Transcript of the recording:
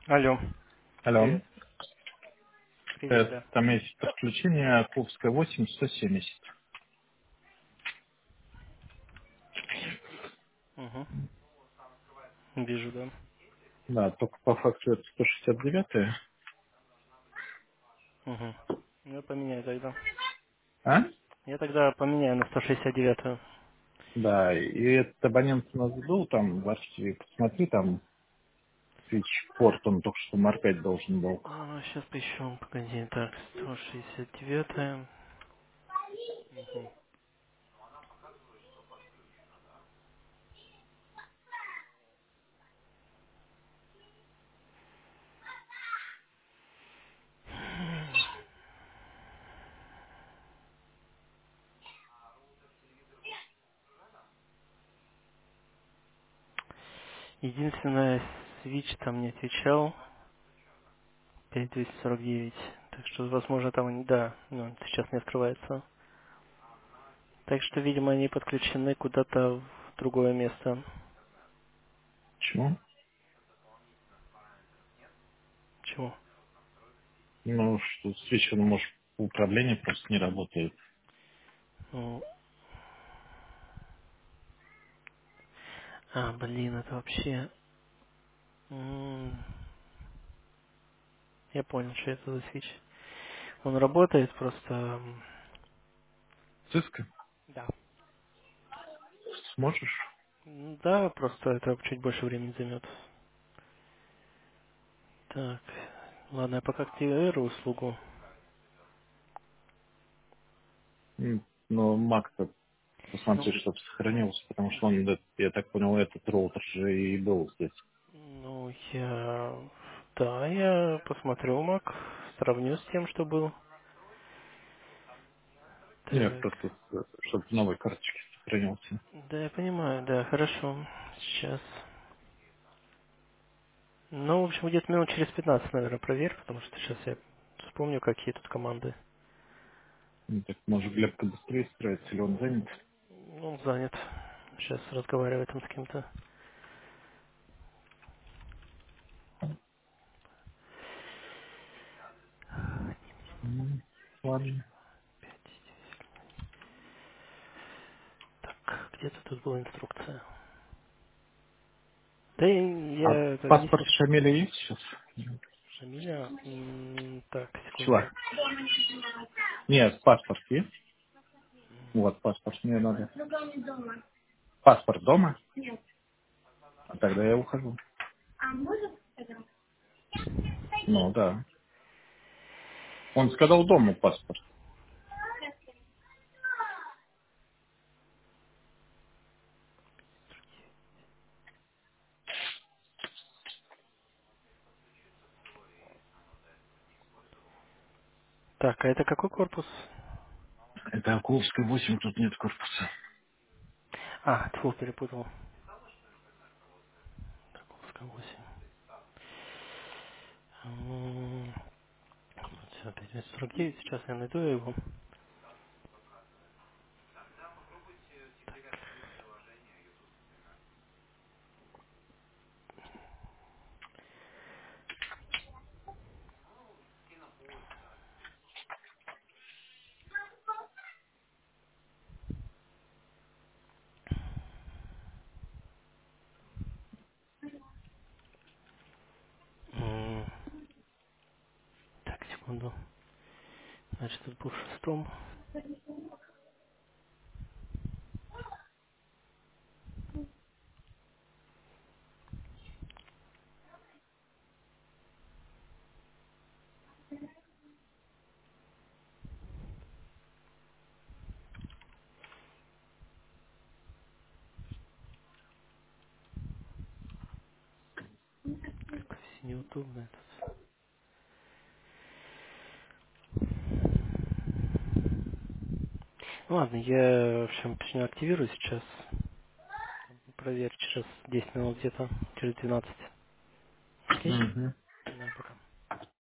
Алло. Алло. Привет. Привет, да. Там есть подключение Курская 8 170. Угу. Вижу, да. Да, только по факту это 169. Угу. Ну, я поменяю тогда. А? Я тогда поменяю на 169-ю. Да, и этот абонент у нас был там в архиве. Посмотри, там свитч-порт, он только что моргать должен был. Сейчас поищу. Погоди. Так, 169-я. Угу. Единственное, свич там не отвечал. 5249. Так что, возможно, там они... Да, но сейчас не открывается. Так что, видимо, они подключены куда-то в другое место. Почему? Чего? Ну, что свитч, он, может, управление просто не работает. Ну, блин, это вообще... Я понял, что это за свич. Он работает просто... Cisco? Да. Сможешь? Да, просто это чуть больше времени займет. Так, ладно, я пока активирую услугу. Но Mac-то Ну, посмотри, чтобы сохранился, потому что он, я так понял, этот роутер же и был здесь. я... Да, я посмотрю Mac, сравню с тем, что был. Нет, Так, просто чтобы в новой карточке сохранился. да, я понимаю, да, хорошо. Сейчас. Ну, в общем, где-то минут через 15, наверное, проверь, потому что сейчас я вспомню, какие тут команды. Ну, так, может, Глебка быстрее строится, или он занят? Ну, он занят. Сейчас разговариваю там с кем-то. Ладно. Так, где-то тут была инструкция. Да А я это не паспорт сильно. Шамиля есть сейчас? Шамиля? Так, Чувак. секунду. Нет, паспорт есть? Вот, паспорт мне надо. Паспорт дома? А тогда я ухожу. Ну, да. Он сказал дома паспорт. Так, а это какой корпус? Это Акуловская 8, тут нет корпуса. Тьфу, перепутал. Таковская 8. Все, 5249. Сейчас я найду его. М, Так, секунду. Значит, тут был в шестом. Как все неудобно это. Ну ладно, я, в общем, начну активирую сейчас. Проверь через 10 минут где-то, через 12. Окей?